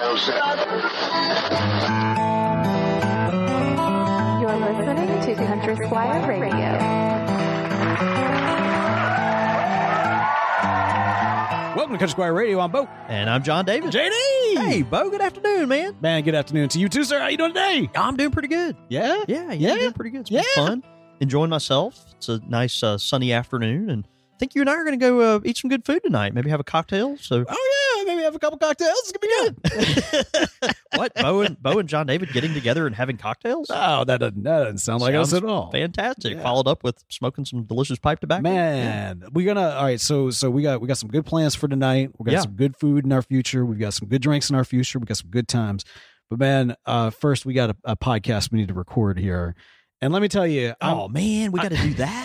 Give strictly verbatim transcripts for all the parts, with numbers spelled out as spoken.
You're listening to Country Squire Radio. Welcome to Country Squire Radio. I'm Bo. And I'm John David. J D! Hey, Bo, good afternoon, man. Man, good afternoon to you too, sir. How you doing today? I'm doing pretty good. Yeah? Yeah, yeah, Yeah? I'm doing pretty good. It's been Yeah? fun. Enjoying myself. It's a nice uh, sunny afternoon, and I think you and I are going to go uh, eat some good food tonight. Maybe have a cocktail. So, Oh, yeah. Maybe have a couple cocktails. It's going to be good. what? Bo and Bo and John David getting together and having cocktails? Oh, that doesn't, that doesn't sound like us Sounds at all. Fantastic. Yeah. Followed up with smoking some delicious pipe tobacco. Man, we're gonna all right. So, so we got we got some good plans for tonight. We got Yeah. some good food in our future. We've got some good drinks in our future. We got some good times. But man, uh, first we got a, a podcast we need to record here. And let me tell you, I'm- Oh man, we got to do that.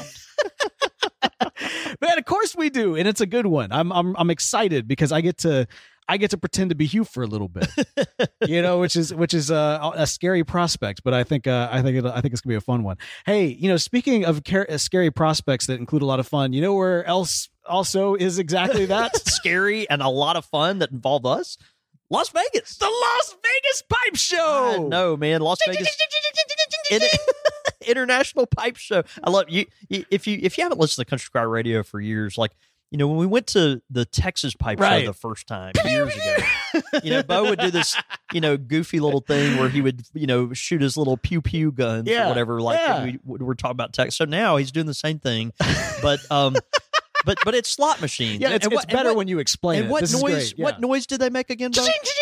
man, of course we do, and it's a good one. I'm I'm I'm excited because I get to I get to pretend to be Hugh for a little bit, you know, which is which is a, a scary prospect. But I think uh, I think it, I think it's gonna be a fun one. Hey, you know, speaking of car- scary prospects that include a lot of fun, you know where else also is exactly that? Scary and a lot of fun that involve us. Las Vegas. The Las Vegas Pipe Show. No, man, Las Vegas. In- International Pipe Show. I love you. you- If you if you haven't listened to Country Squire Radio for years, like you know when we went to the Texas Pipe Right. Show the first time years ago, you know Bo would do this you know goofy little thing where he would you know shoot his little pew pew guns Yeah. or whatever. Like Yeah. when we we're talking about Texas. So now he's doing the same thing, but um, but but it's slot machines. Yeah, And- it's, and it's what- and better what- when you explain and it. what This is noise? great. Yeah. What noise did they make again, Bo?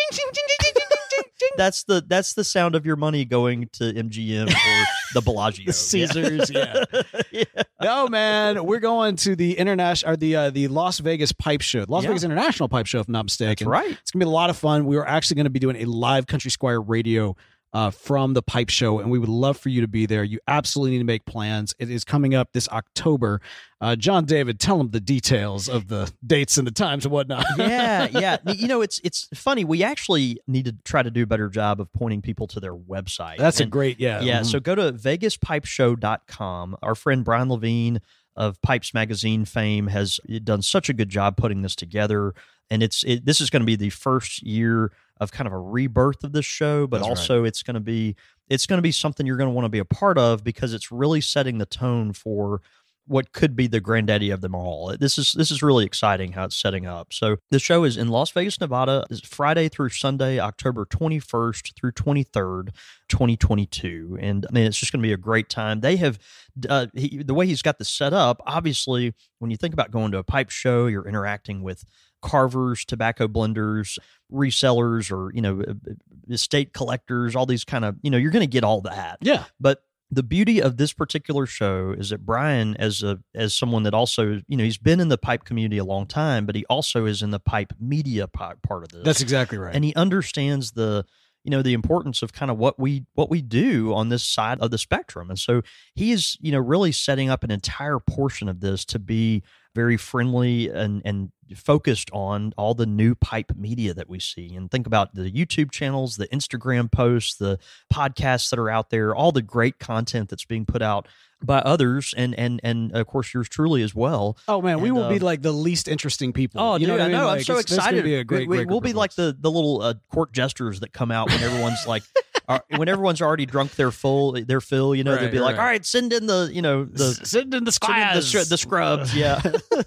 That's the that's the sound of your money going to M G M or the Bellagio, The Caesars, yeah. yeah. No, man, we're going to the international or the uh, the Las Vegas Pipe Show, the Las Yeah. Vegas International Pipe Show, if I'm not mistaken. That's right. It's gonna be a lot of fun. We are actually going to be doing a live Country Squire Radio uh, from the Pipe Show, and we would love for you to be there. You absolutely need to make plans. It is coming up this October. Uh, John David, tell them the details of the dates and the times and whatnot. yeah, yeah. You know, it's it's funny. We actually need to try to do a better job of pointing people to their website. That's a And- great, yeah. Yeah, Mhm. so go to vegas pipe show dot com. Our friend Brian Levine of Pipes Magazine fame has done such a good job putting this together. And it's it, this is going to be the first year of kind of a rebirth of this show, but That's also it's going to be it's going to be something you're going to want to be a part of because it's really setting the tone for what could be the granddaddy of them all. This is this is really exciting how it's setting up. So the show is in Las Vegas, Nevada. It's Friday through Sunday, October twenty-first through twenty-third, twenty twenty-two. And I mean, it's just going to be a great time. They have uh, he, the way he's got this set up. Obviously, when you think about going to a pipe show, you're interacting with carvers, tobacco blenders, resellers, or you know, estate collectors. All these kind of you know, you're going to get all that. Yeah. But the beauty of this particular show is that Brian, as a as someone that also, you know, he's been in the pipe community a long time, but he also is in the pipe media part part of this. That's exactly right. And he understands the, you know, the importance of kind of what we what we do on this side of the spectrum. And so he is, you know, really setting up an entire portion of this to be very friendly and and focused on all the new pipe media that we see. And think about the YouTube channels, the Instagram posts, the podcasts that are out there, all the great content that's being put out by others, and and and of course yours truly as well. Oh man, we And, will be uh, like the least interesting people. Oh, you dude, know what I I mean? know. Like, I'm so it's- this is gonna excited. Be a great, we, great we'll group be of like us. the the little uh, court jesters that come out when everyone's like, are, when everyone's already drunk their full their fill. You know, Right, they'll be like, right. all right, send in the you know the send in the send in the, squires. scr- the scrubs. Yeah.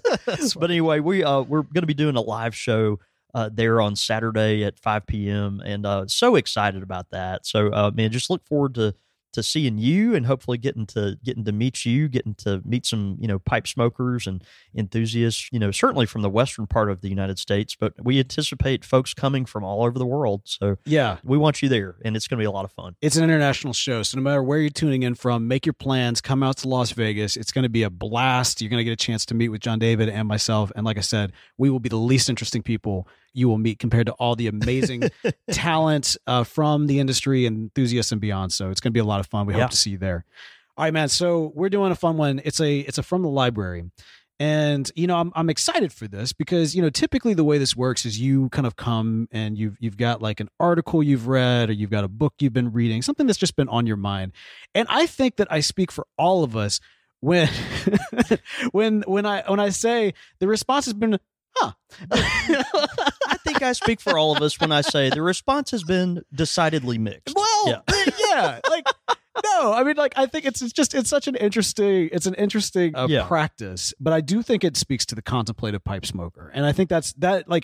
But anyway, we uh we're going to be doing a live show uh, there on Saturday at five p.m. and uh, so excited about that. So uh, man, just look forward to. to seeing you and hopefully getting to getting to meet you, getting to meet some, you know, pipe smokers and enthusiasts, you know, certainly from the western part of the United States, but we anticipate folks coming from all over the world. So Yeah. we want you there, and it's going to be a lot of fun. It's an international show, so no matter where you're tuning in from, make your plans, come out to Las Vegas. It's going to be a blast. You're going to get a chance to meet with John David and myself. And like I said, we will be the least interesting people you will meet compared to all the amazing talent uh, from the industry and enthusiasts and beyond. So it's going to be a lot of fun. We Yeah. hope to see you there. All right, man. So we're doing a fun one. It's a it's a from the library. And, you know, I'm I'm excited for this because, you know, typically the way this works is you kind of come and you've you've got like an article you've read or you've got a book you've been reading, something that's just been on your mind. And I think that I speak for all of us when when when I when I say the response has been, huh. I think I speak for all of us when I say the response has been decidedly mixed. Well, Yeah. yeah, like no, I mean, like I think it's it's just it's such an interesting it's an interesting uh, Yeah. practice, but I do think it speaks to the contemplative pipe smoker, and I think that's that. Like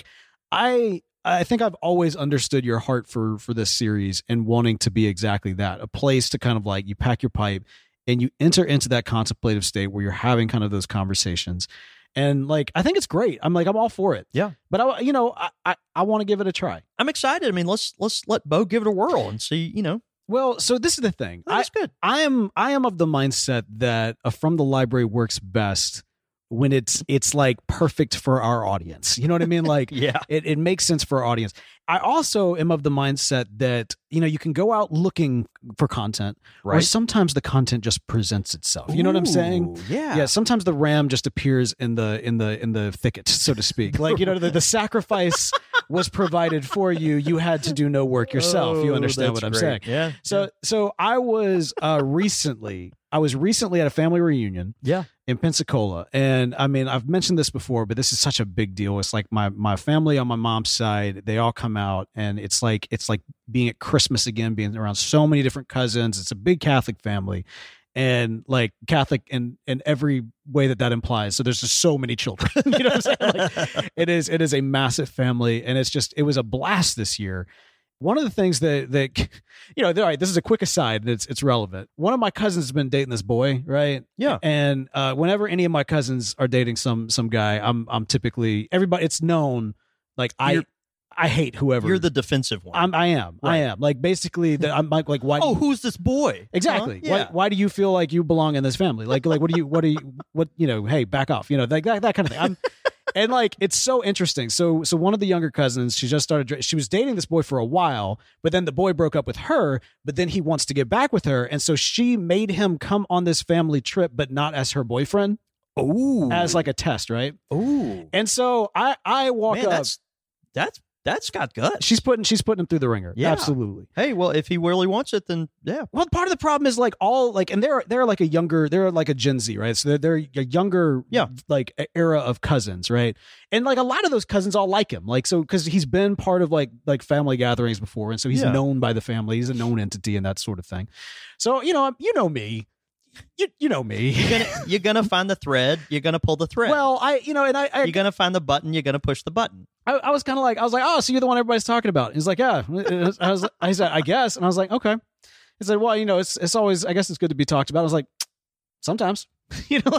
I I think I've always understood your heart for for this series and wanting to be exactly that, a place to kind of like you pack your pipe and you enter into that contemplative state where you're having kind of those conversations. And like, I think it's great. I'm like, I'm all for it. Yeah. But I, you know, I, I, I want to give it a try. I'm excited. I mean, let's let's let Bo give it a whirl and see, you know. Well, so this is the thing. I, That's good. I am, I am of the mindset that a From the Library works best when it's, it's like perfect for our audience. You know what I mean? Like, Yeah. it, it makes sense for our audience. I also am of the mindset that, you know, you can go out looking for content, or Right. sometimes the content just presents itself. You know what I'm saying? Ooh, Yeah. Yeah, sometimes the ram just appears in the in the in the thicket, so to speak. Like, you know, the, the sacrifice was provided for you. You had to do no work yourself. You Oh, understand that's what I'm great. saying? Yeah. So so I was uh recently I was recently at a family reunion Yeah. in Pensacola. And I mean, I've mentioned this before, but this is such a big deal. It's like my my family on my mom's side, they all come out, and it's like it's like being at Christmas again, being around so many different cousins. It's a big Catholic family, and like Catholic in in every way that that implies. So there's just so many children. You know what I'm saying? Like, it is it is a massive family, and it's just it was a blast this year. One of the things that that you know, all right, this is a quick aside, and it's it's relevant. One of my cousins has been dating this boy, right? Yeah. And uh, whenever any of my cousins are dating some some guy, I'm I'm typically everybody. It's known, like I You're- I hate whoever. You're the defensive one. I'm I am I Right. am like basically that I'm like like why oh, who's this boy? exactly Huh? why Yeah. why do you feel like you belong in this family? Like like what do you what do you what you know? Hey, back off. You know, like that that kind of thing. I'm. And like it's so interesting. So so one of the younger cousins, she just started. She was dating this boy for a while, but then the boy broke up with her. But then he wants to get back with her, and so she made him come on this family trip, but not as her boyfriend, Ooh. as like a test, right? Ooh. And so I I walk Man, up. that's that's that's got guts. She's putting she's putting him through the ringer. Yeah. Absolutely. Hey, well, if he really wants it, then yeah. Well, part of the problem is like all like, and they're they're like a younger, they're like a Gen Z, right? So they're they're a younger, Yeah. like era of cousins, right? And like a lot of those cousins all like him, like so because he's been part of like like family gatherings before, and so he's Yeah. known by the family, he's a known entity, and that sort of thing. So you know, you know me, you you know me. You're gonna you're gonna find the thread. You're gonna pull the thread. Well, I you know, and I I, you're gonna find the button. You're gonna push the button. I, I was kind of like I was like, oh, so you're the one everybody's talking about? He's like, yeah. I was I said, I guess, and I was like, okay. He said, well, you know, it's it's always I guess it's good to be talked about. I was like, sometimes, you know.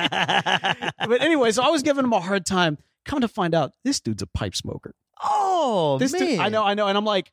But anyway, so I was giving him a hard time. Come to find out, this dude's a pipe smoker. Oh This man, dude, I know, I know, and I'm like,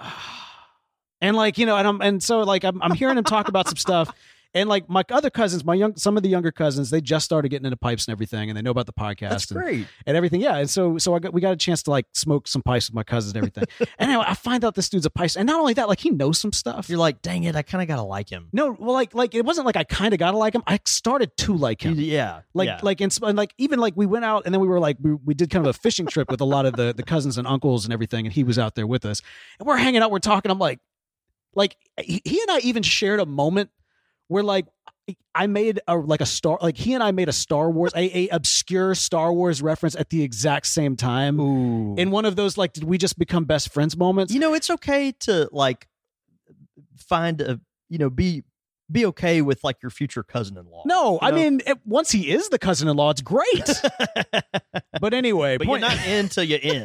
and like you know, and I'm and so like I'm I'm hearing him talk about some stuff. And like my other cousins, my young, some of the younger cousins, they just started getting into pipes and everything, and they know about the podcast That's and, great. and everything. Yeah, and so so I got we got a chance to like smoke some pipes with my cousins and everything. And anyway, I find out this dude's a pipe, and not only that, like he knows some stuff. You're like, dang it, I kind of gotta like him. No, well, like like it wasn't like I kind of gotta like him. I started to like him. Yeah, Like yeah. like in, and like even like we went out and then we were like we, we did kind of a fishing trip with a lot of the the cousins and uncles and everything, and he was out there with us, and we're hanging out, we're talking. I'm like, like he, he and I even shared a moment where like I made a like a star like he and I made a Star Wars a, a obscure Star Wars reference at the exact same time. Ooh. In one of those like did we just become best friends moments? You know, it's okay to like find a you know be be okay with like your future cousin-in-law. No, you I know? mean it, once he is the cousin-in-law, it's great. But anyway, but point- you're not in till you in.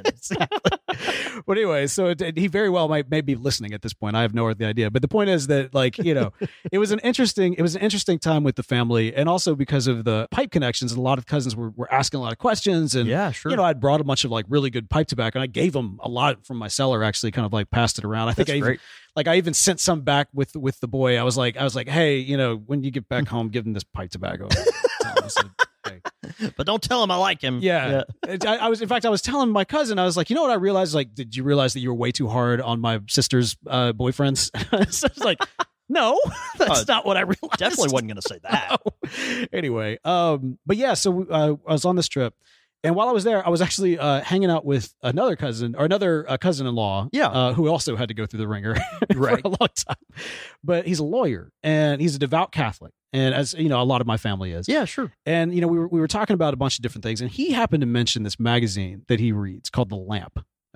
But anyway, so it, he very well might may be listening at this point. I have no earthly idea. But the point is that, like, you know, it was an interesting it was an interesting time with the family, and also because of the pipe connections. A lot of cousins were, were asking a lot of questions, and Yeah, sure. you know, I'd brought a bunch of like really good pipe tobacco, and I gave them a lot from my cellar. Actually, kind of like passed it around. I think That's I even, great. like I even sent some back with with the boy. I was like, I was like, hey, you know, when you get back home, give him this pipe tobacco. I said, hey. But don't tell him I like him. Yeah. I, I was, in fact, I was telling my cousin, I was like, you know what I realized? Like, did you realize that you were way too hard on my sister's uh, boyfriends? So I was like, no, that's Uh, not what I realized. Definitely wasn't going to say that. Anyway, um, but yeah, so uh, I was on this trip. And while I was there, I was actually uh, hanging out with another cousin or another uh, cousin-in-law, Yeah. uh, who also had to go through the ringer Right. for a long time. But he's a lawyer and he's a devout Catholic, and as you know, a lot of my family is. Yeah, sure. And you know, we were we were talking about a bunch of different things, and he happened to mention this magazine that he reads called The Lamp.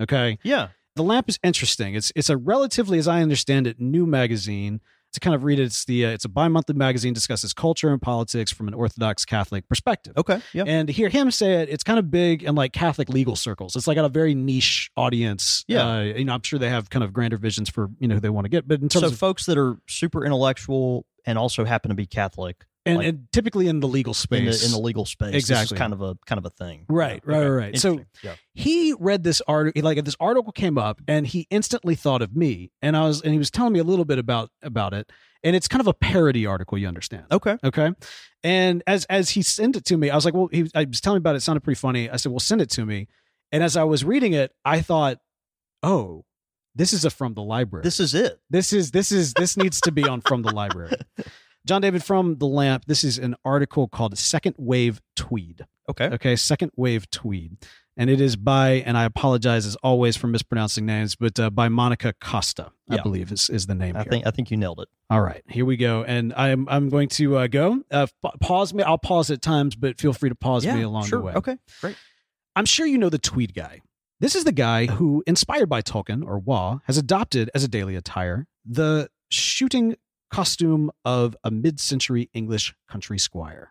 Okay. Yeah. The Lamp is interesting. It's it's a relatively, as I understand it, new magazine. To kind of read it, it's the uh, it's a bi-monthly magazine, discusses culture and politics from an Orthodox Catholic perspective. Okay. Yeah. And to hear him say it, it's kind of big in like Catholic legal circles. It's like got a very niche audience. Yeah. Uh, you know, I'm sure they have kind of grander visions for, you know, who they want to get. But in terms So of folks that are super intellectual and also happen to be Catholic, and, like, and typically in the legal space. in the, in the legal space, this is Exactly. kind of a kind of a thing. Right, Yeah. right, Okay. right. So Interesting. yeah. he read this article, like this article came up, and he instantly thought of me. And I was, and he was telling me a little bit about about it. And it's kind of a parody article, you understand? Okay. Okay. And as as he sent it to me, I was like, well, he I was telling me about it. It sounded pretty funny. I said, well, send it to me. And as I was reading it, I thought, oh, this is a From the Library. This is it. This is this is this needs to be on From the Library. John David, from The Lamp, this is an article called Second Wave Tweed. Okay. Okay, Second Wave Tweed. And it is by, and I apologize as always for mispronouncing names, but uh, by Monica Costa, I Yeah. believe is, is the name I here. think I think you nailed it. All right, here we go. And I'm I'm going to uh, go. Uh, f- pause me. I'll pause at times, but feel free to pause yeah. me along sure. the way. Okay. Great. I'm sure you know the Tweed guy. This is the guy who, inspired by Tolkien or Waugh, has adopted as a daily attire the shooting costume of a mid-century English country squire.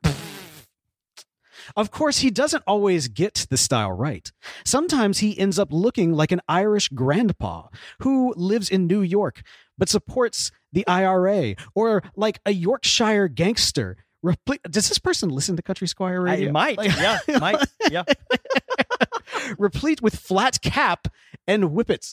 Of course, he doesn't always get the style right. Sometimes he ends up looking like an Irish grandpa who lives in New York but supports the I R A, or like a Yorkshire gangster. Repli- Does this person listen to Country Squire radio? I might. Like- yeah. Might. Yeah. Replete with flat cap and whippets.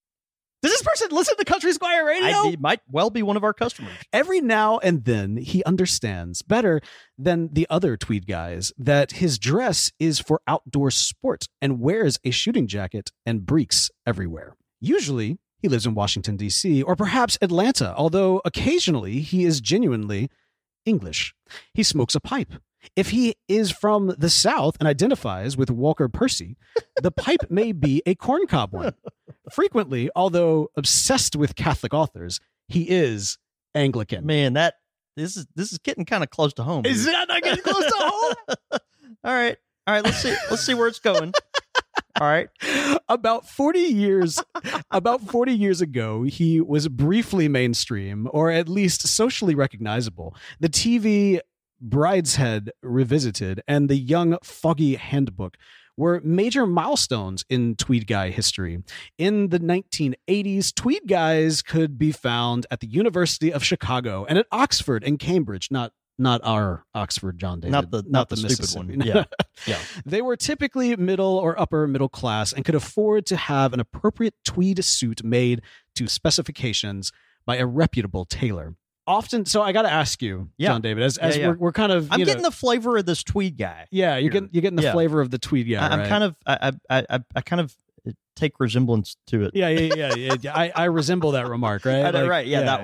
Does this person listen to Country Squire radio? I, it might well be one of our customers. Every now and then he understands better than the other Tweed guys that his dress is for outdoor sport and wears a shooting jacket and breeks everywhere. Usually he lives in Washington, D C, or perhaps Atlanta, although occasionally he is genuinely English. He smokes a pipe. If he is from the South and identifies with Walker Percy, the pipe may be a corncob one. Frequently, although obsessed with Catholic authors, he is Anglican. Man, that this is this is getting kind of close to home. Is dude. that not getting close to home? All right. All right, let's see let's see where it's going. All right. About forty years about forty years ago, he was briefly mainstream, or at least socially recognizable. The T V Brideshead Revisited and the Young Foggy Handbook were major milestones in Tweed Guy history. In the nineteen eighties, Tweed Guys could be found at the University of Chicago and at Oxford and Cambridge, not not our Oxford, John David. Not the not, the, stupid one. Mississippi. Yeah. Yeah. They were typically middle or upper middle class and could afford to have an appropriate tweed suit made to specifications by a reputable tailor. Often, so I got to ask you, Yeah. John David, as, as Yeah, yeah. We're, we're kind of, I'm you getting know, the flavor of this Tweed guy. yeah, you're here. getting you're getting the Yeah. flavor of the tweed guy. I, I'm right? kind of I I I, I kind of take resemblance to it. yeah, yeah, yeah, yeah. yeah. I, I resemble that remark, right? I know, Like, right, yeah, that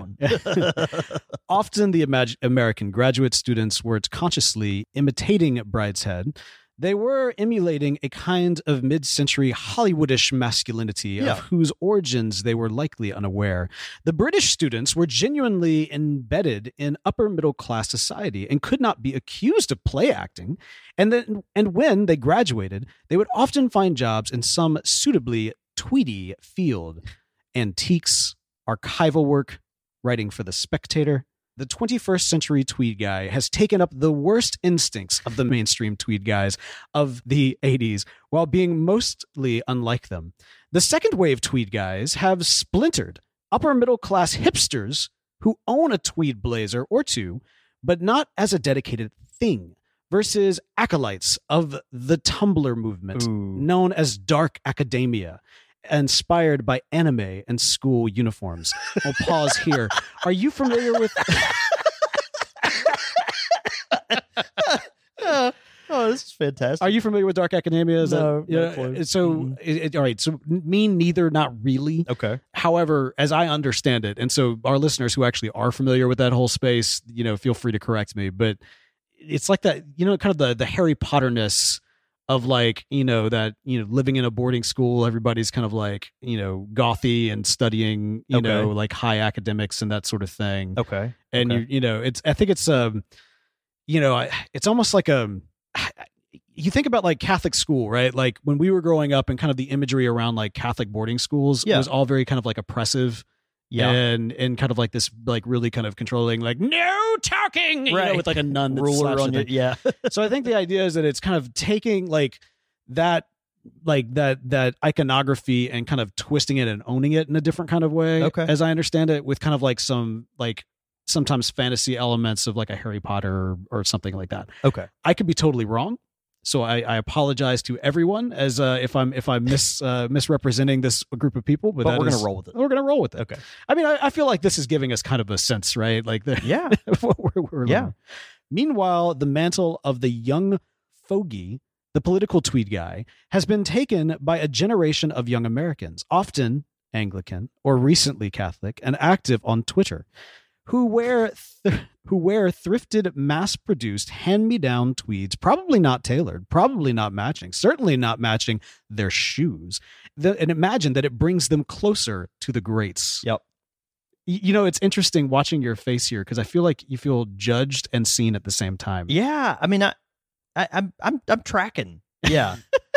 one. Often the imag- American graduate students were consciously imitating Brideshead. They were emulating a kind of mid-century Hollywoodish masculinity Yeah. of whose origins they were likely unaware. The British students were genuinely embedded in upper middle class society and could not be accused of play acting. And then, and when they graduated, they would often find jobs in some suitably tweedy field: antiques, archival work, writing for The Spectator. The twenty-first century Tweed guy has taken up the worst instincts of the mainstream Tweed guys of the eighties while being mostly unlike them. The second wave Tweed guys have splintered upper middle class hipsters who own a tweed blazer or two, but not as a dedicated thing, versus acolytes of the Tumblr movement, Ooh. known as dark academia, inspired by anime and school uniforms. I'll pause here. Are you familiar with... Uh, oh, this is fantastic. Are you familiar with Dark Academia? Is No, that, yeah, no clue. so, Mhm. it, it- all right. So, me neither, not really. Okay. However, as I understand it, and so our listeners who actually are familiar with that whole space, you know, feel free to correct me, but it's like that, you know, kind of the, the Harry Potterness of like, you know, that, you know, living in a boarding school, everybody's kind of like, you know, gothy and studying, you Okay. know, like high academics and that sort of thing. Okay. And okay. you, you know, it's, I think it's, um, you know, I- it's almost like a, you think about like Catholic school, right? Like when we were growing up and kind of the imagery around like Catholic boarding schools Yeah. was all very kind of like oppressive. Yeah. And and kind of like this like really kind of controlling, like no talking, you know, Right. with like a nun that Ruler slaps on you. your, yeah. So I think the idea is that it's kind of taking like that like that that iconography and kind of twisting it and owning it in a different kind of way. Okay. As I understand it, with kind of like some like sometimes fantasy elements of like a Harry Potter or, or something like that. Okay. I could be totally wrong. So I, I apologize to everyone as uh, if I'm if I'm mis uh, misrepresenting this group of people, but, But that we're is- gonna roll with it. We're gonna roll with it. Okay. I mean, I, I feel like this is giving us kind of a sense, right? Like the Yeah. what we're, we're Yeah. learning. Meanwhile, the mantle of the young fogey, the political tweed guy, has been taken by a generation of young Americans, often Anglican or recently Catholic, and active on Twitter, who wear th- who wear thrifted, mass-produced, hand-me-down tweeds, probably not tailored, probably not matching, certainly not matching their shoes. The, and imagine that it brings them closer to the greats. Yep. Y- You know, it's interesting watching your face here because I feel like you feel judged and seen at the same time. Yeah. I mean, I, I I'm I'm I'm tracking. Yeah.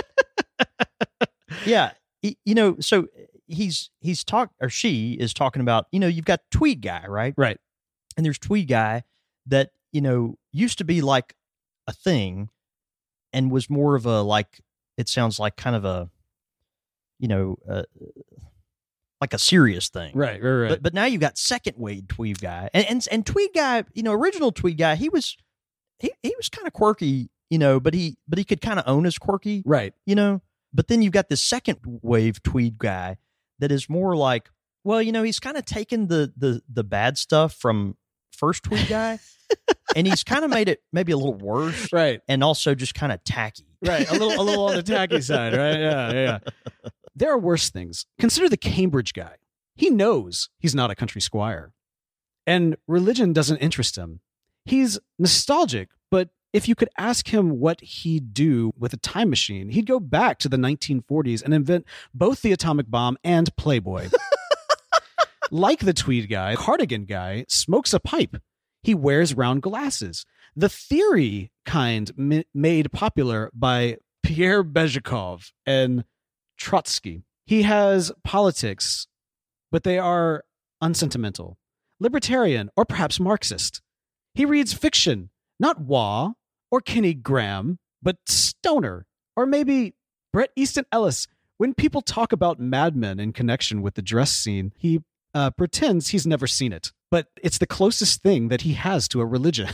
yeah. Y- You know, so he's he's talk or she is talking about, you know, you've got tweed guy, right? Right. And there's tweed guy that, you know, used to be like a thing and was more of a like it sounds like kind of a you know, uh, like a serious thing. Right, right, right. But but now you've got second wave tweed guy. And and and tweed guy, you know, original tweed guy, he was he he was kind of quirky, you know, but he but he could kind of own his quirky, right. you know. But then you've got this second wave tweed guy that is more like, well, you know, he's kind of taken the the the bad stuff from first tweed guy and he's kind of made it maybe a little worse Right. and also just kind of tacky. Right. A little a little on the tacky side, right? Yeah, yeah. There are worse things. Consider the Cambridge guy. He knows he's not a country squire. And religion doesn't interest him. He's nostalgic, but if you could ask him what he'd do with a time machine, he'd go back to the nineteen forties and invent both the atomic bomb and Playboy. Like the tweed guy, cardigan guy smokes a pipe. He wears round glasses. The theory kind m- made popular by Pierre Bezhikov and Trotsky. He has politics, but they are unsentimental, libertarian, or perhaps Marxist. He reads fiction, not Waugh or Kenny Graham, but Stoner, or maybe Bret Easton Ellis. When people talk about Mad Men in connection with the dress scene, he uh, pretends he's never seen it, but it's the closest thing that he has to a religion.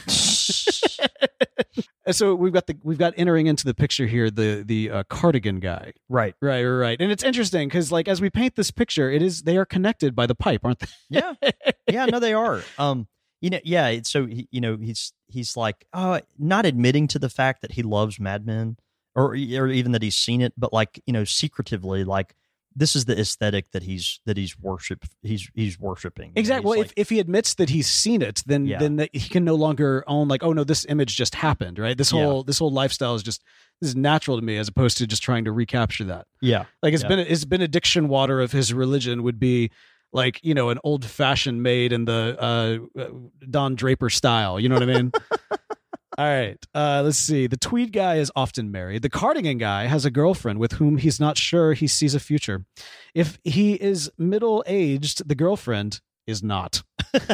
And so we've got the we've got entering into the picture here the the uh, cardigan guy. Right. Right, right, right. And it's interesting because like as we paint this picture, it is they are connected by the pipe, aren't they? Yeah. Yeah, no, they are. Um, you know, yeah. It's so he, you know, he's he's like, oh, not admitting to the fact that he loves Mad Men, or or even that he's seen it, but like, you know, secretively, like this is the aesthetic that he's that he's worship he's he's worshiping. You know, Exactly. he's Well, like- if, if he admits that he's seen it, then Yeah. then that he can no longer own like, oh no, this image just happened, right? This Yeah. whole this whole lifestyle is just this is natural to me as opposed to just trying to recapture that. yeah, Like his Yeah. ben, his benediction water of his religion would be like, you know, an old fashioned made in the uh, Don Draper style. You know what I mean? All right. Uh, let's see. The tweed guy is often married. The cardigan guy has a girlfriend with whom he's not sure he sees a future. If he is middle aged, the girlfriend is not.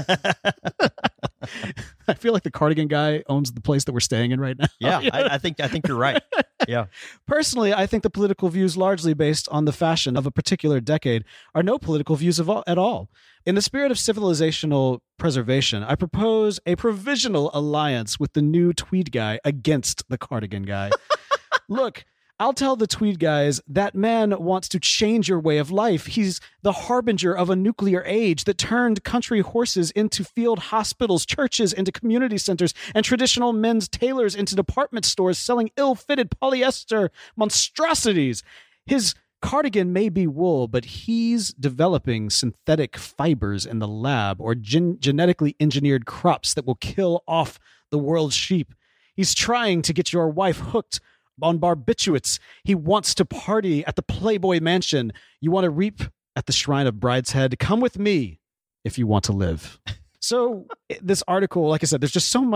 I feel like the cardigan guy owns the place that we're staying in right now. yeah. I, I think I think you're right. Yeah, Personally, I think the political views largely based on the fashion of a particular decade are no political views of all, at all. In the spirit of civilizational preservation, I propose a provisional alliance with the new tweed guy against the cardigan guy. Look, I'll tell the tweed guys that man wants to change your way of life. He's the harbinger of a nuclear age that turned country horses into field hospitals, churches into community centers, and traditional men's tailors into department stores selling ill-fitted polyester monstrosities. His cardigan may be wool, but he's developing synthetic fibers in the lab or gen- genetically engineered crops that will kill off the world's sheep. He's trying to get your wife hooked on barbiturates. He wants to party at the Playboy Mansion. You want to reap at the shrine of Brideshead? Come with me if you want to live. So this article, like I said, there's just so much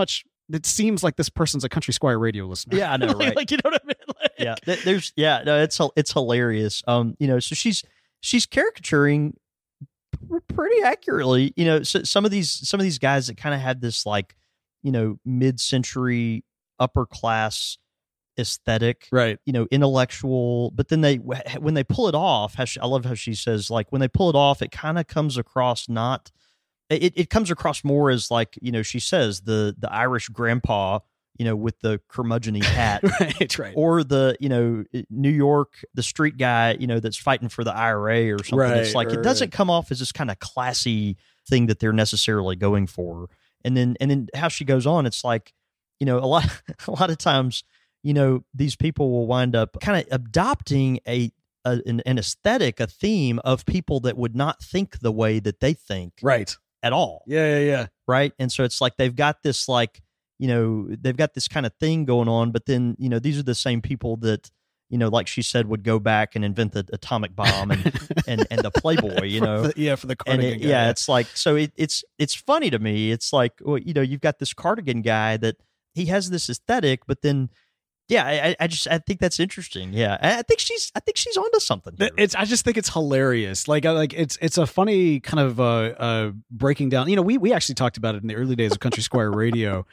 it seems like this person's a Country Squire radio listener. Yeah, I know, like, right? Like, you know what I mean? Like, yeah, th- there's yeah, no, it's it's hilarious. Um, you know, so she's she's caricaturing pr- pretty accurately. You know, so some of these some of these guys that kind of had this like, you know, mid-century upper class aesthetic, right? You know, intellectual, but then they when they pull it off, how she, I love how she says like when they pull it off, it kind of comes across not. It, it comes across more as like, you know, she says the the Irish grandpa, you know, with the curmudgeon hat, right, right, or the, you know, New York, the street guy, you know, that's fighting for the I R A or something. Right, it's like right, it doesn't right. come off as this kind of classy thing that they're necessarily going for. And then and then how she goes on, it's like, you know, a lot a lot of times, you know, these people will wind up kind of adopting a, a an, an aesthetic, a theme of people that would not think the way that they think, right. at all. Yeah, yeah, yeah. Right. And so it's like they've got this like, you know, they've got this kind of thing going on, but then, you know, these are the same people that, you know, like she said, would go back and invent the atomic bomb and and, and the Playboy, you know. The, yeah, for the and cardigan it, guy. yeah, it's like so it, it's it's funny to me. It's like, well, you know, you've got this cardigan guy that he has this aesthetic, but then yeah, I, I just I think that's interesting. Yeah, I I think she's I think she's onto something here. It's I just think it's hilarious. Like I like it's it's a funny kind of uh uh breaking down. You know, we we actually talked about it in the early days of Country Squire Radio.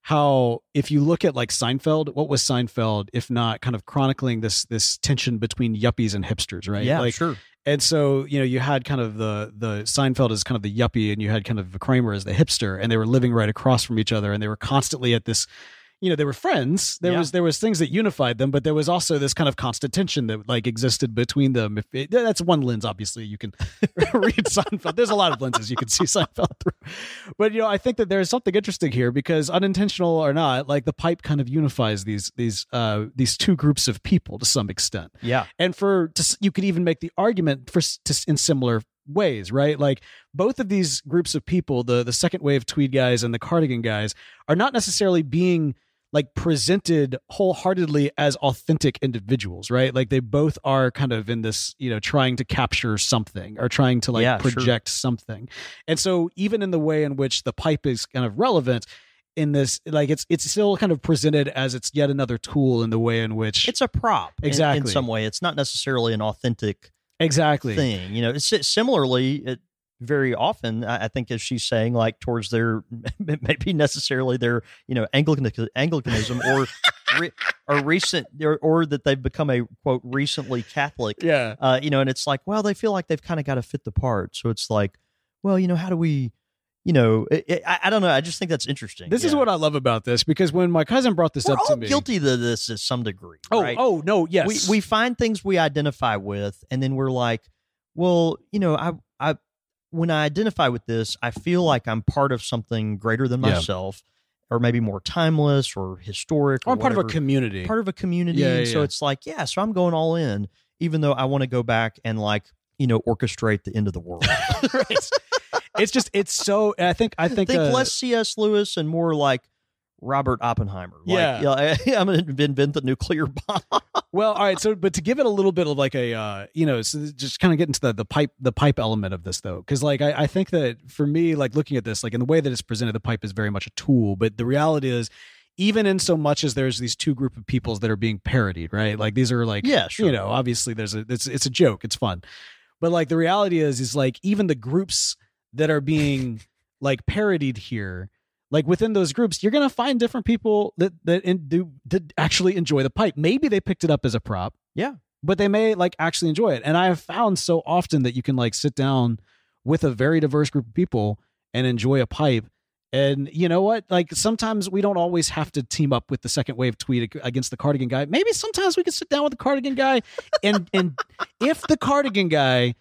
How if you look at like Seinfeld, what was Seinfeld if not kind of chronicling this this tension between yuppies and hipsters, right? Yeah, like, sure. And so, you know, you had kind of the the Seinfeld as kind of the yuppie, and you had kind of Kramer as the hipster, and they were living right across from each other, and they were constantly at this. You know, they were friends. There Yeah. was there was things that unified them, but there was also this kind of constant tension that like existed between them. If it, that's one lens, obviously, you can read Seinfeld. There's a lot of lenses you can see Seinfeld through. But you know, I think that there is something interesting here because, unintentional or not, like the pipe kind of unifies these these uh, these two groups of people to some extent. Yeah, And for to, you could even make the argument for to, in similar ways, right? Like both of these groups of people, the the second wave tweed guys and the cardigan guys, are not necessarily being like presented wholeheartedly as authentic individuals, right? Like they both are kind of in this, you know, trying to capture something or trying to like Yeah, sure. project something. And so even in the way in which the pipe is kind of relevant in this, like it's it's still kind of presented as it's yet another tool in the way in which it's a prop in- Exactly. in, some way. It's not necessarily an authentic exactly thing. You know, it's similarly, it, very often, I I think, as she's saying, like towards their maybe necessarily their you know Anglican Anglicanism or re, or recent or, or that they've become a quote recently Catholic. yeah. Uh, you know, and it's like, well, they feel like they've kind of got to fit the part. So it's like, well, you know, how do we, you know, it, it, I, I don't know. I just think that's interesting. This is Yeah. what I love about this because when my cousin brought this We're up all to me, guilty of this to some degree. oh, right? oh no, yes, we we find things we identify with, and then we're like, well, you know, I I when I identify with this, I feel like I'm part of something greater than Yeah. myself, or maybe more timeless or historic. or Or I'm part of a whatever. community. part of a community. Yeah, and yeah, so yeah. it's like, yeah, so I'm going all in, even though I want to go back and like, you know, orchestrate the end of the world. Right. It's just it's so. I think I think, Think uh, less C S. Lewis and more like Robert Oppenheimer. Like, Yeah. you know, I, I'm going to invent the nuclear bomb. Well, all right. So, but to give it a little bit of like a, uh, you know, so just kind of get into the the pipe, the pipe element of this though, because like I, I think that for me, like looking at this, like in the way that it's presented, the pipe is very much a tool. But the reality is, even in so much as there's these two group of peoples that are being parodied, right? Like these are like, Yeah, sure. you know, obviously there's a it's it's a joke, it's fun, but like the reality is, is like even the groups that are being like parodied here. Like within those groups, you're gonna find different people that that in, do that actually enjoy the pipe. Maybe they picked it up as a prop, Yeah. but they may like actually enjoy it. And I have found so often that you can like sit down with a very diverse group of people and enjoy a pipe. And you know what? Like sometimes we don't always have to team up with the second wave tweet against the cardigan guy. Maybe sometimes we can sit down with the cardigan guy, and and if the cardigan guy,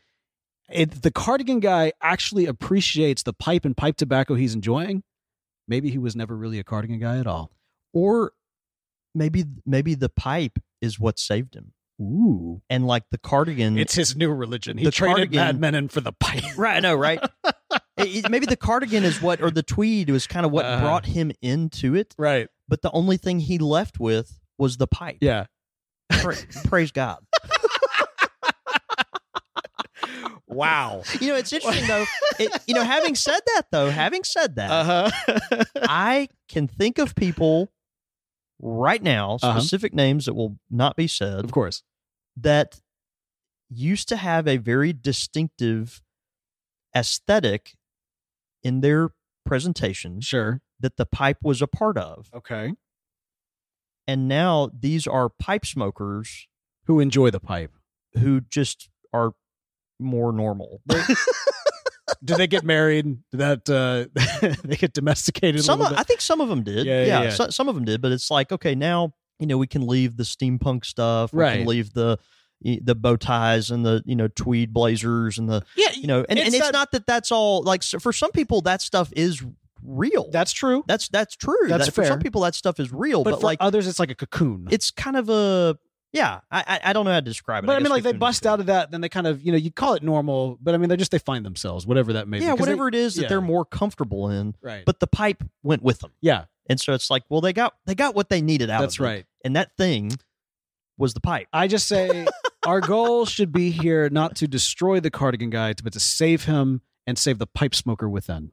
if the cardigan guy actually appreciates the pipe and pipe tobacco he's enjoying. Maybe he was never really a cardigan guy at all. Or maybe maybe the pipe is what saved him. Ooh. And like the cardigan, It's his new religion. He The traded cardigan- Mad Men in for the pipe. right? I know, right? It- it- maybe the cardigan is what, or the tweed was kind of what Uh-huh. brought him into it. Right. But the only thing he left with was the pipe. Yeah. Pra- praise God. Wow. You know, it's interesting though. It, you know, having said that though, having said that, Uh-huh. I can think of people right now, Uh-huh. specific names that will not be said, Of course. that used to have a very distinctive aesthetic in their presentation Sure. that the pipe was a part of. Okay. And now these are pipe smokers Who enjoy the pipe. who just are more normal. Do they get married? Did that uh, they get domesticated Some, a of, little I think some of them did. Yeah, Yeah, yeah, yeah. So, some of them did. But it's like, okay, now you know we can leave the steampunk stuff. We Right. can leave the the bow ties and the you know tweed blazers and the bit? Yeah, you know and it's and it's that- not that that's all like so for some people that stuff is real. That's true. that's that's true. That's that, For some fair. people that stuff is real, But, but, for like others, it's like a cocoon. it's kind of a yeah. I I, I don't know how to describe it. But I, mean, guess like they cocoon is bust good. out of that, then they kind of, you know, you call it normal, but I mean, they just they find themselves, whatever that may be. Yeah, 'Cause they- whatever it is that yeah. they're more comfortable in. Right. But the pipe went with them, yeah, and so it's like, well, they got they got what they needed out that's of it. right. And that thing was the pipe. I just say our goal should be here not to destroy the cardigan guy, but to save him and save the pipe smoker within.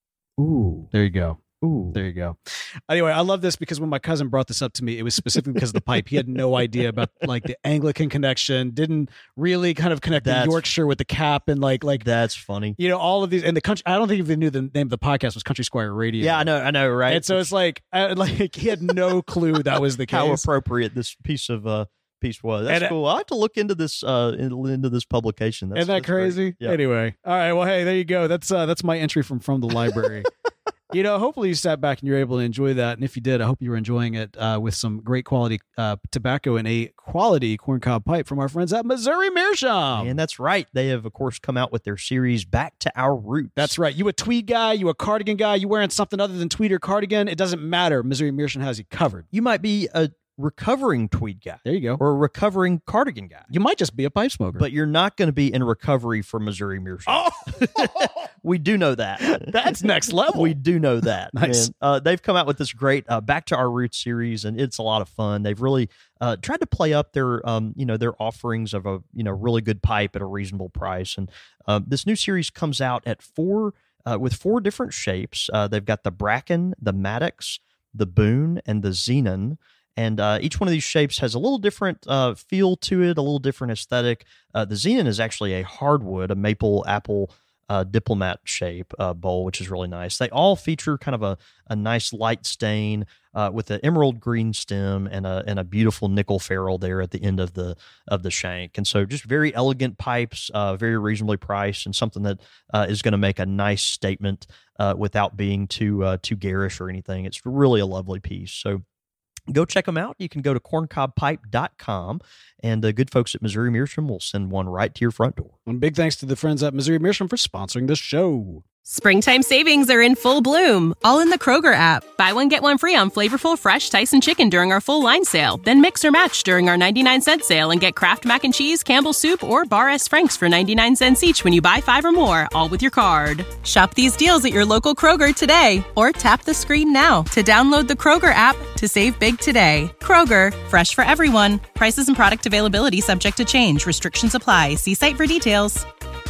Ooh, There you go. ooh. There you go. Anyway, I love this because when my cousin brought this up to me, it was specifically because of the pipe. He had no idea about like the Anglican connection, didn't really kind of connect the That's- Yorkshire with the cap and like like That's funny. you know all of these and the country. I don't think even knew the name of the podcast was Country Squire Radio. Yeah, I know, I know, right? And so it's like I, like he had no clue that was the how case. appropriate this piece of uh piece was. That's And, uh, cool. I have to look into this uh in- into this publication. That's, Isn't that that's great. crazy? Yeah. Anyway, all right. Well, hey, there you go. That's uh, that's my entry from from the library. You know, hopefully you sat back and you're able to enjoy that. And if you did, I hope you were enjoying it uh, with some great quality uh, tobacco and a quality corncob pipe from our friends at Missouri Meerschaum. And that's right. They have, of course, come out with their series Back to Our Roots. That's right. You a tweed guy, you a cardigan guy, you wearing something other than tweed or cardigan, it doesn't matter. Missouri Meerschaum has you covered. You might be a recovering tweed guy There you go. or a recovering cardigan guy, You might just be a pipe smoker. but you're not going to be in recovery from Missouri Meerschaum. oh, We do know that. that's next level. We do know that. Nice. man. Uh, they've come out with this great uh, Back to Our Roots series, and it's a lot of fun. They've really uh, tried to play up their, um, you know, their offerings of a, you know, really good pipe at a reasonable price. And uh, this new series comes out at four uh, with four different shapes. Uh, they've got the Bracken, the Maddox, the Boone, and the Xenon. And uh, each one of these shapes has a little different uh, feel to it, a little different aesthetic. Uh, the Xenon is actually a hardwood, a maple apple uh, diplomat shape uh, bowl, which is really nice. They all feature kind of a, a nice light stain uh, with an emerald green stem and a and a beautiful nickel ferrule there at the end of the of the shank. And so just very elegant pipes, uh, very reasonably priced, and something that uh, is going to make a nice statement uh, without being too uh, too garish or anything. It's really a lovely piece. So go check them out. You can go to corncob pipe dot com, and the good folks at Missouri Meerschaum will send one right to your front door. And big thanks to the friends at Missouri Meerschaum for sponsoring this show. Springtime savings are in full bloom, all in the Kroger app. Buy one, get one free on flavorful, fresh Tyson chicken during our full line sale. Then mix or match during our ninety-nine cent sale and get Kraft Mac and Cheese, Campbell's Soup, or Bar S. Frank's for ninety-nine cents each when you buy five or more, all with your card. Shop these deals at your local Kroger today, or tap the screen now to download the Kroger app to save big today. Kroger, fresh for everyone. Prices and product availability subject to change. Restrictions apply. See site for details.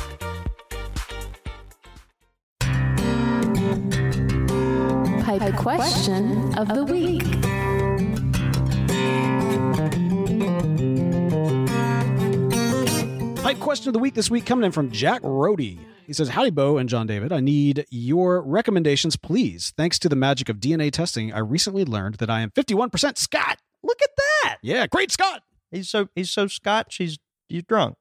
Pipe question of the week. Pipe question of the week this week coming in from Jack Rohde. He says, howdy, Bo and John David. I need your recommendations, please. Thanks to the magic of D N A testing, I recently learned that I am fifty-one percent Scot. Look at that. Yeah, great Scot. He's so he's so Scotch. He's he's drunk.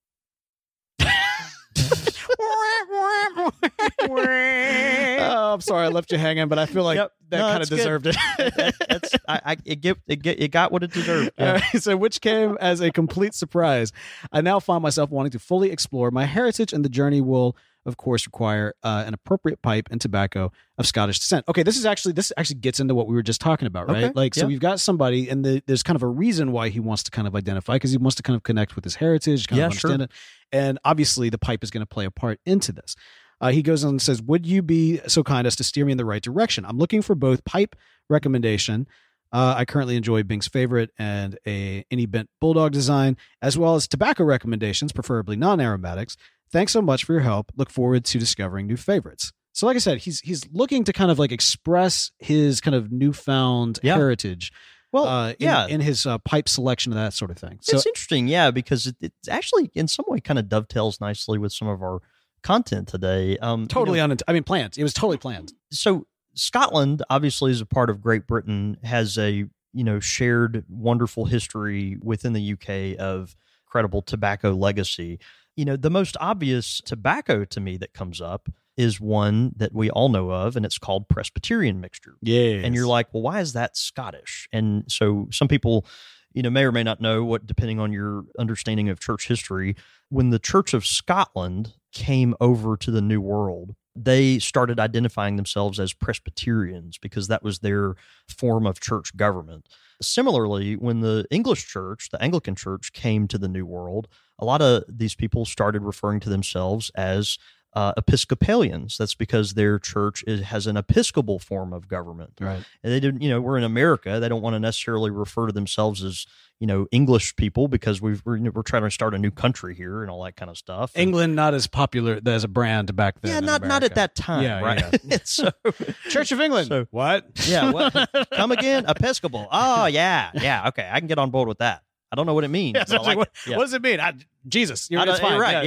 Oh, I'm sorry I left you hanging, but I feel like Yep. that No, kind of that's good. deserved it. That- that's I, I it get it get it got what it deserved. Uh, so which came as a complete surprise. I now find myself wanting to fully explore my heritage, and the journey will, of course, require uh, an appropriate pipe and tobacco of Scottish descent. Okay, this is actually this actually gets into what we were just talking about, right? Okay, Like, so yeah. we've got somebody, and the, there's kind of a reason why he wants to kind of identify, because he wants to kind of connect with his heritage, kind Yeah, of understand sure. it, and obviously the pipe is going to play a part into this. Uh, he goes on and says, would you be so kind as to steer me in the right direction? I'm looking for both pipe recommendation. Uh, I currently enjoy Bing's favorite and a any bent bulldog design, as well as tobacco recommendations, preferably non-aromatics. Thanks so much for your help. Look forward to discovering new favorites. So like I said, he's he's looking to kind of like express his kind of newfound Yeah. heritage. Well, uh, in, yeah. in his uh, pipe selection and that sort of thing. So It's interesting, yeah, because it, it actually in some way kind of dovetails nicely with some of our content today. Um, totally you know, un. I mean, planned. It was totally planned. so Scotland, obviously, is a part of Great Britain, has a you know shared wonderful history within the U K of incredible tobacco legacy. You know, the most obvious tobacco to me that comes up is one that we all know of, and it's called Presbyterian mixture. Yeah. And you're like, well, why is that Scottish? And so some people, you know, may or may not know what, depending on your understanding of church history, when the Church of Scotland came over to the New World, they started identifying themselves as Presbyterians because that was their form of church government. Similarly, when the English church, the Anglican church, came to the New World, a lot of these people started referring to themselves as uh, Episcopalians. That's because their church is, has an Episcopal form of government. Right. And they didn't, you know, we're in America. They don't want to necessarily refer to themselves as, you know, English people because we've, we're, you know, we're trying to start a new country here and all that kind of stuff. And, England not as popular as a brand back then. yeah, in not not at America. that time, Yeah, right? yeah. so, Church of England. So- what? yeah, what? Come again? Episcopal. Oh, yeah, yeah. Okay, I can get on board with that. I don't know what it means. Yeah, but I so like what, it. Yeah. what does it mean? I, Jesus, you're, I it's don't- fine. you're right.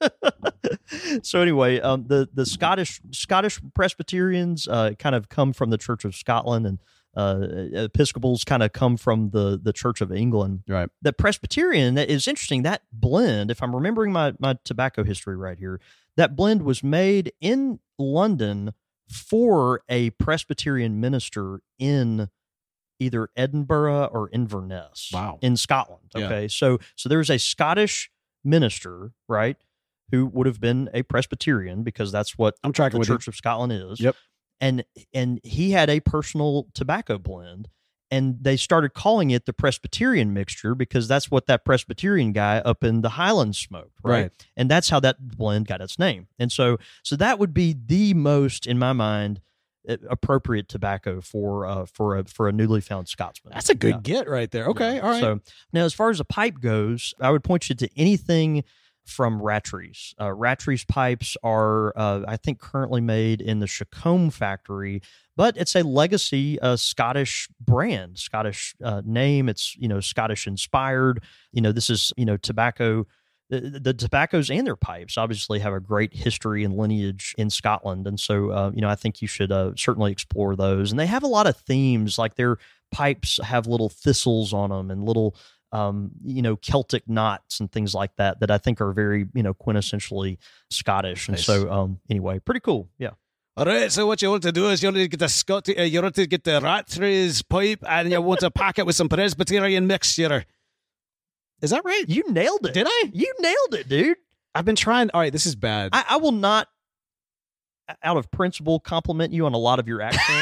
Yeah. So anyway, um, the the Scottish Scottish Presbyterians uh, kind of come from the Church of Scotland, and uh, Episcopals kind of come from the the Church of England. Right. The Presbyterian, that is interesting. That blend, if I'm remembering my my tobacco history right here, that blend was made in London for a Presbyterian minister in either Edinburgh or Inverness. Wow. In Scotland. Yeah. Okay. So so there's a Scottish minister, right, who would have been a Presbyterian because that's what I'm tracking the with Church you. of Scotland is. Yep. And and he had a personal tobacco blend, and they started calling it the Presbyterian mixture because that's what that Presbyterian guy up in the Highlands smoked, right? Right. And that's how that blend got its name. And so so that would be the most, in my mind, appropriate tobacco for uh, for a for a newly found Scotsman. That's a good Yeah. get right there. Okay. Yeah. All right. So now, as far as a pipe goes, I would point you to anything from Rattray's. Uh, Rattray's pipes are, uh, I think, currently made in the Chacombe factory, but it's a legacy uh, Scottish brand, Scottish uh, name. It's, you know, Scottish inspired. You know, this is, you know, tobacco. The, the tobaccos and their pipes obviously have a great history and lineage in Scotland. And so, uh, you know, I think you should uh, certainly explore those. And they have a lot of themes, like their pipes have little thistles on them and little, um, you know, Celtic knots and things like that, that I think are very, you know, quintessentially Scottish. And Nice. so, um, anyway, pretty cool. Yeah. All right, so what you want to do is you want to get the Scot- uh, you want to get the Rattray's pipe, and you want to pack it with some Presbyterian mixture. Is that right? You nailed it. Did I? You nailed it, dude. I've been trying. All right, this is bad. I, I will not, out of principle, compliment you on a lot of your accent.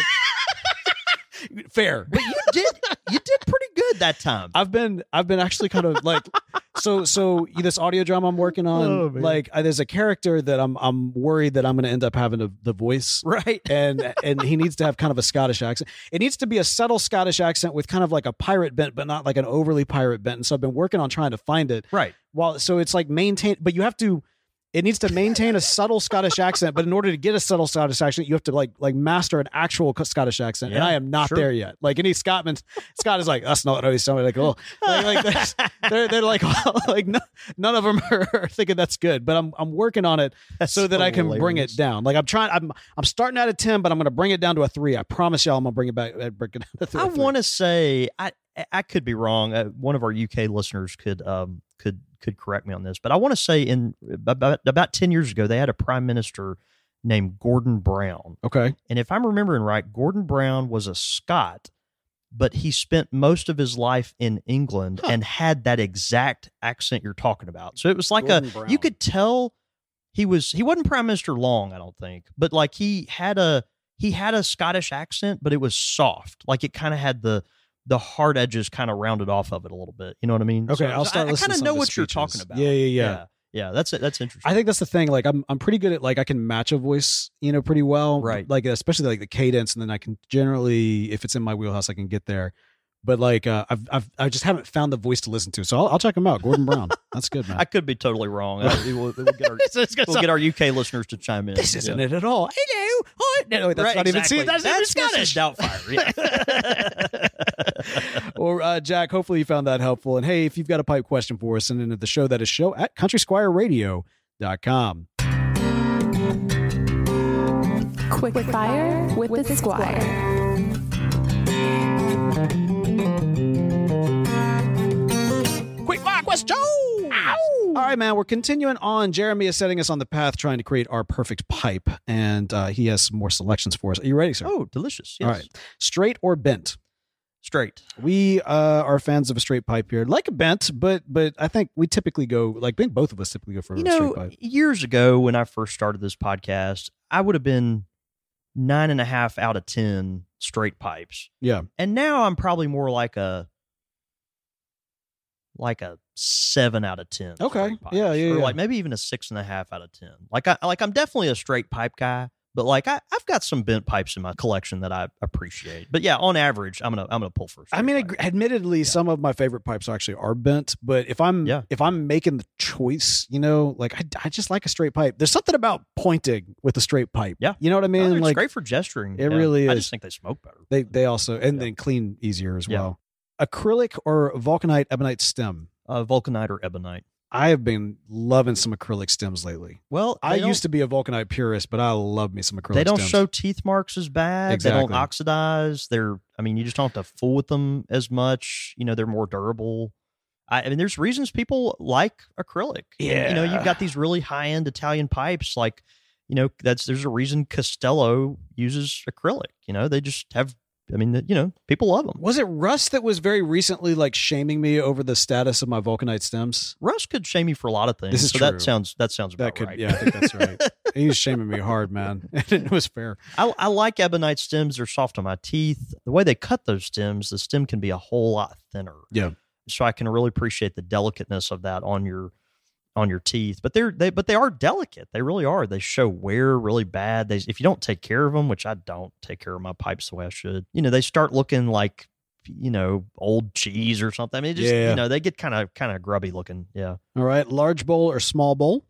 Fair. But you did you did pretty good that time. I've been I've been actually kind of like so so this audio drama I'm working on. Oh, man. like uh, there's a character that I'm I'm worried that I'm going to end up having a, the voice. Right. and and he needs to have kind of a Scottish accent. It needs to be a subtle Scottish accent with kind of like a pirate bent, but not like an overly pirate bent. And so I've been working on trying to find it. Right. Well, so it's like maintain, but you have to. It needs to maintain a subtle Scottish accent, but in order to get a subtle Scottish accent, you have to like like master an actual Scottish accent, and Yeah, I am not sure. there yet. Like any Scotsman, Scott is like, that's not how he sounded. Like, oh, like, like that's- they're they're like like no, none of them are thinking that's good, but I'm I'm working on it That's so that I can bring it hilarious. down. Like I'm trying, I'm I'm starting at a ten, but I'm going to bring it down to a three. I promise y'all, I'm going to bring it back. uh, Bring it down to I a three. want to say I I could be wrong. Uh, one of our U K listeners could um could could correct me on this, but I want to say in about about ten years ago they had a prime minister named Gordon Brown, Okay. and if I'm remembering right, Gordon Brown was a Scot, but he spent most of his life in England Huh. and had that exact accent you're talking about. So it was like Gordon a Brown. you could tell he was he wasn't prime minister long, I don't think, but like he had a he had a Scottish accent, but it was soft, like it kind of had the the hard edges kind of rounded off of it a little bit. You know what I mean? Okay, So I'll start I, I listening kind to of some know of what his you're speeches. talking about. Yeah, yeah, yeah. yeah, yeah. That's it. That's interesting. I think that's the thing. Like I'm, I'm pretty good at like I can match a voice, you know, pretty well. Right. Like especially like the cadence, and then I can generally, if it's in my wheelhouse, I can get there. but like uh, I've, I've I just haven't found the voice to listen to. So I'll, I'll check him out. Gordon Brown. That's good, man. I could be totally wrong. I, we'll, we'll, get our, So it's gonna we'll sound- get our U K listeners to chime in. this isn't Yeah. it at all. Hello. Oh, no, that's Right, not even. exactly. See, that's, That's even Missus Scottish. Doubtfire. Yeah. Or uh, Jack, hopefully you found that helpful. And hey, if you've got a pipe question for us, send it to the show. That is show at country squire radio dot com. Quick fire with the Squire. Quick fire question. All right, man. We're continuing on. Jeremy is setting us on the path trying to create our perfect pipe, and uh, he has some more selections for us. Are you ready, sir? Oh, delicious. Yes. All right. Straight or bent? Straight. We uh, are fans of a straight pipe here, like a bent, but but I think we typically go like I think both of us typically go for You a know, straight pipe. years ago when I first started this podcast, I would have been nine and a half out of ten straight pipes. Yeah. And now I'm probably more like a like a seven out of ten. Okay. straight pipes. Yeah, yeah, Or yeah. like maybe even a six and a half out of ten. Like I like I'm definitely a straight pipe guy, but like I, I've got some bent pipes in my collection that I appreciate. But yeah, on average, I'm gonna I'm gonna pull for a straight I mean, pipe. ag- admittedly, some of my favorite pipes actually are bent, but if I'm Yeah. if I'm making the choice, you know, like I, I just like a straight pipe. There's something about pointing with a straight pipe. Yeah. You know what I Oh, mean? it's like great for gesturing. it Yeah. really I is. just think they smoke better. they they also and Yeah. then clean easier as Yeah. well. Acrylic or vulcanite ebonite stem? Uh, Vulcanite or Ebonite. I have been loving some acrylic stems lately. Well, I used to be a vulcanite purist, but I love me some acrylic They don't stems. show teeth marks as bad. They Exactly. don't oxidize. They're, I mean, you just don't have to fool with them as much. You know, they're more durable. I, I mean, there's reasons people like acrylic. Yeah. You know, you've got these really high end Italian pipes. Like, you know, that's there's a reason Castello uses acrylic. You know, they just have. I mean, you know, people love them. Was it Russ that was very recently like shaming me over the status of my vulcanite stems? Russ could shame you for a lot of things. This is so true. that sounds that sounds about That could, right. yeah, I think that's right. He was shaming me hard, man. It was fair. I, I like ebonite stems. They're soft on my teeth. The way they cut those stems, the stem can be a whole lot thinner. Yeah. So I can really appreciate the delicateness of that on your on your teeth. But they're they but they are delicate. They really are. They show wear really bad. They if you don't take care of them, which I don't take care of my pipes the way I should. You know, they start looking like you know old cheese or something. I mean, it just Yeah. you know they get kind of kind of grubby looking. Yeah, All right. Large bowl or small bowl?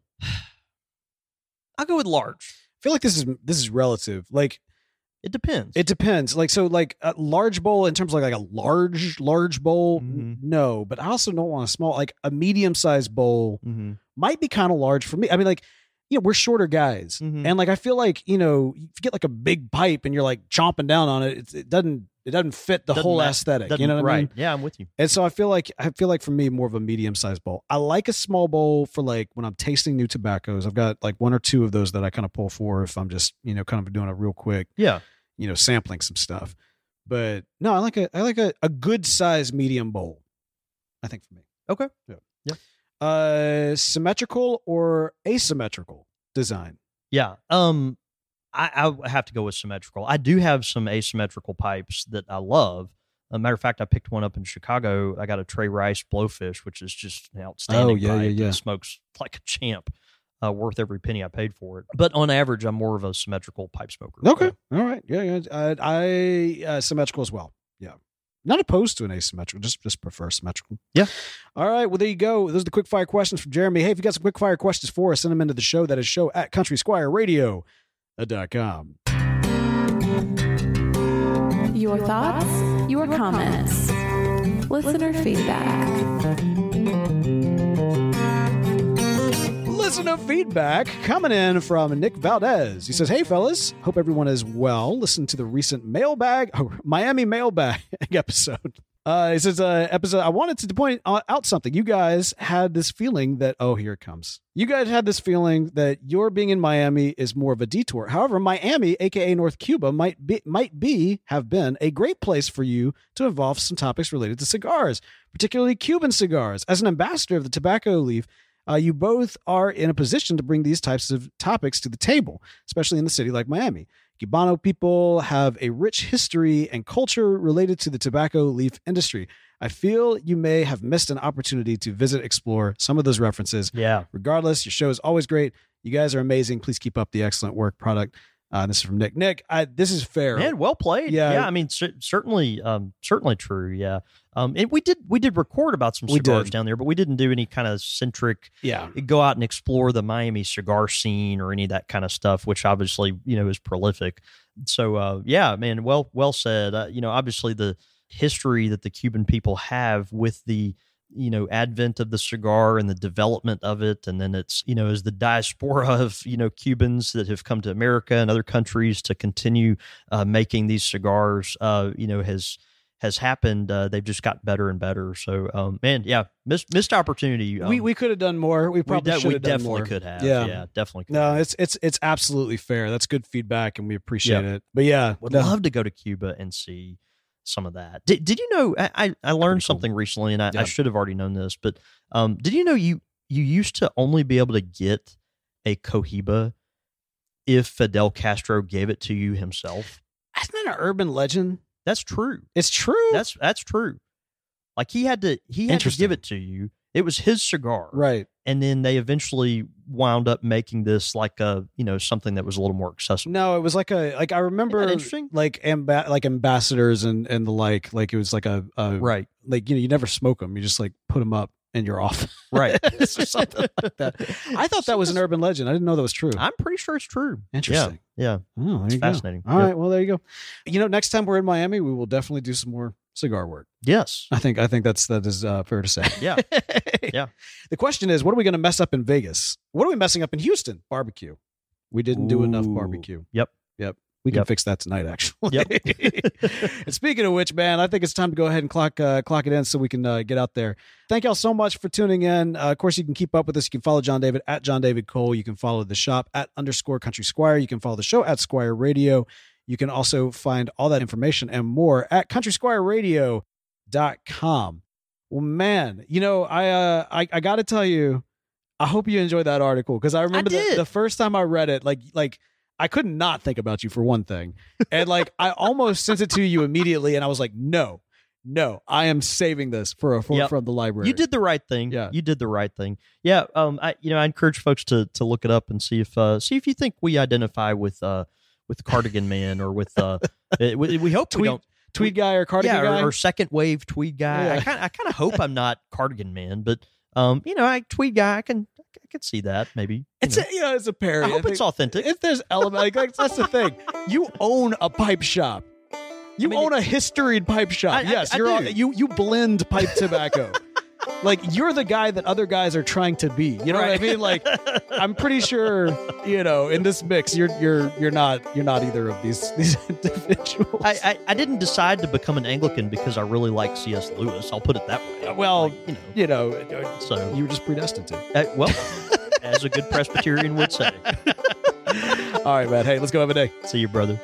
I'll go with large. I feel like this is this is relative. Like It depends. it depends. Like so, like a large bowl in terms of like, like a large large bowl. Mhm. No, but I also don't want a small. Like a medium sized bowl mm-hmm. might be kind of large for me. I mean, like you know, we're shorter guys, Mhm. and like I feel like you know, if you get like a big pipe and you're like chomping down on it, it, it doesn't it doesn't fit the Doesn't whole ma- aesthetic. You Doesn't- know what I right. mean? Yeah, I'm with you. And so I feel like I feel like for me more of a medium sized bowl. I like a small bowl for like when I'm tasting new tobaccos. I've got like one or two of those that I kind of pull for if I'm just you know kind of doing a real quick Yeah. you know sampling some stuff. But no, I like a I like a, a good size medium bowl. I think for me. Okay. Yeah. Yeah. Uh, symmetrical or asymmetrical design. Yeah. Um, I, I have to go with symmetrical. I do have some asymmetrical pipes that I love. As a matter of fact, I picked one up in Chicago. I got a Trey Rice Blowfish, which is just an outstanding Oh, yeah, pipe. yeah, yeah. It smokes like a champ, uh, worth every penny I paid for it. But on average, I'm more of a symmetrical pipe smoker. Okay. All right. Yeah. Yeah. I, I uh, symmetrical as well. Yeah. Not opposed to an asymmetrical, just just prefer symmetrical. Yeah. All right. Well, there you go. Those are the quick fire questions from Jeremy. Hey, if you got some quick fire questions for us, send them into the show. That is show at country squire radio dot com. Your thoughts, your comments, listener feedback. Listener feedback coming in from Nick Valdez. He says, "Hey fellas, hope everyone is well. Listen to the recent mailbag, oh, Miami mailbag episode. Uh, he says, uh, episode. I wanted to point out something. You guys had this feeling that oh, here it comes. You guys had this feeling that your being in Miami is more of a detour. However, Miami, aka North Cuba, might be might be have been a great place for you to involve some topics related to cigars, particularly Cuban cigars. As an ambassador of the tobacco leaf." Uh, you both are in a position to bring these types of topics to the table, especially in a city like Miami. Cubano people have a rich history and culture related to the tobacco leaf industry. I feel you may have missed an opportunity to visit, explore some of those references. Yeah. Regardless, your show is always great. You guys are amazing. Please keep up the excellent work. Product Uh, this is from Nick. Nick, I, this is fair. Man, well played. Yeah. Yeah. I mean, cer- certainly, um, certainly true. Yeah. Um, and we did, we did record about some We cigars did. down there, but we didn't do any kind of centric, Yeah. go out and explore the Miami cigar scene or any of that kind of stuff, which obviously, you know, is prolific. So, uh, yeah, man, well, well said. Uh, you know, obviously the history that the Cuban people have with the, you know, advent of the cigar and the development of it. And then it's, you know, as the diaspora of, you know, Cubans that have come to America and other countries to continue uh, making these cigars, uh, you know, has, has happened. Uh, they've just got better and better. So, um, man, yeah, missed, missed opportunity. Um, we we could have done more. We probably de- should we have done definitely more. could have. Yeah. Yeah, definitely could No, have. it's it's it's absolutely fair. That's good feedback, and we appreciate Yeah. it. But yeah, Would no. love to go to Cuba and see some of that. Did, did you know, I, I, I learned cool. something recently, and I, Yeah. I should have already known this, but um, did you know you, you used to only be able to get a Cohiba if Fidel Castro gave it to you himself? Isn't that an urban legend? That's true. It's true. That's that's true. Like he had to he had to Interesting. give it to you. It was his cigar. right. And then they eventually wound up making this like a, you know, something that was a little more accessible. No, it was like a like I remember Isn't that interesting? like amba- like ambassadors and and the like like it was like a, a Right. like you know you never smoke them, you just like put them up and you're off. Right. or something like that. I thought that was an urban legend. I didn't know that was true. I'm pretty sure it's true. Interesting. Yeah. Oh, there It's you go. fascinating. All Yeah. right, well there you go. You know, next time we're in Miami, we will definitely do some more cigar work. Yes. I think I think that's that is uh, fair to say. Yeah. Yeah. The question is, what are we going to mess up in Vegas? What are we messing up in Houston? Barbecue. We didn't do enough Ooh. barbecue. Yep. Yep. We can Yep. fix that tonight, actually. Yep. And speaking of which, man, I think it's time to go ahead and clock uh, clock it in so we can uh, get out there. Thank y'all so much for tuning in. Uh, of course, you can keep up with us. You can follow John David at John David Cole. You can follow the shop at underscore Country Squire. You can follow the show at Squire Radio. You can also find all that information and more at country squire radio dot com. Well, man, you know, I uh, I, I got to tell you, I hope you enjoyed that article because I remember the, did. the first time I read it, like like I could not think about you for one thing, and like I almost sent it to you immediately, and I was like, no, no, I am saving this for, for Yep. from the library. You did the right thing. Yeah. You did the right thing. Yeah. Um. I you know I encourage folks to to look it up and see if uh see if you think we identify with uh with Cardigan Man or with uh we, we hope we tweed, don't tweed guy or cardigan yeah guy. or, or second wave tweed guy. Yeah. I kind I kind of hope I'm not Cardigan Man, but um you know I tweed guy I can I can see that maybe. You It's know. a, you know, it's a parody. I hope think it's authentic. If there's element, like, like, that's the thing. You own a pipe shop. You I mean, own a historied pipe shop. I- I- yes, I you're do. all, you you blend pipe tobacco. Like you're the guy that other guys are trying to be. You know what I Right. mean? Like I'm pretty sure, you know, in this mix, you're you're you're not you're not either of these these individuals. I, I, I didn't decide to become an Anglican because I really like C S. Lewis. I'll put it that way. Well, Like, you know, you know, so you were just predestined to. uh, well, as a good Presbyterian would say. All right, man. Hey, let's go have a day. See you, brother.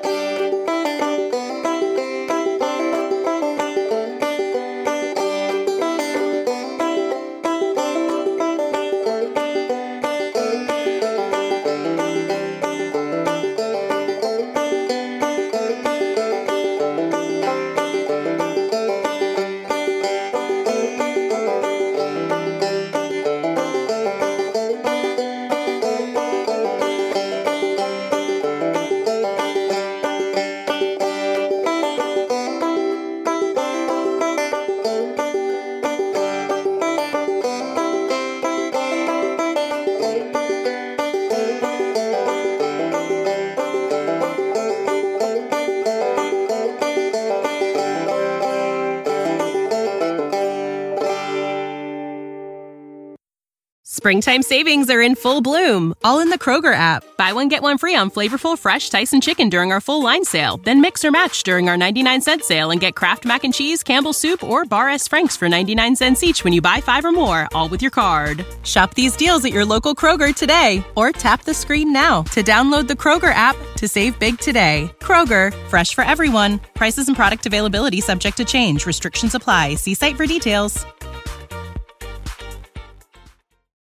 Springtime savings are in full bloom, all in the Kroger app. Buy one, get one free on flavorful, fresh Tyson chicken during our full line sale. Then mix or match during our ninety-nine cent sale and get Kraft Mac and Cheese, Campbell's Soup, or Bar S. Frank's for ninety-nine cents each when you buy five or more, all with your card. Shop these deals at your local Kroger today, or tap the screen now to download the Kroger app to save big today. Kroger, fresh for everyone. Prices and product availability subject to change. Restrictions apply. See site for details.